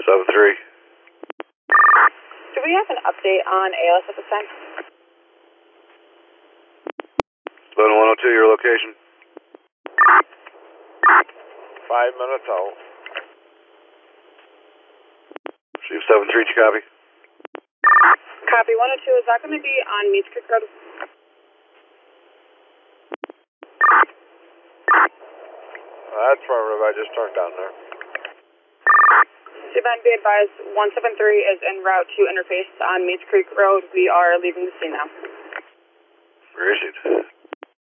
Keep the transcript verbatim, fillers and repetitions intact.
seven three. Do we have an update on A L S at this time? eleven one oh two, your location. Five minutes out. Chief seven three, you copy? Copy, one oh two, is that going to be on Meats Creek Road? That's affirmative, I just turned down there. Stephen, be advised, one seven three is en route to interface on Meats Creek Road. We are leaving the scene now. Where is it?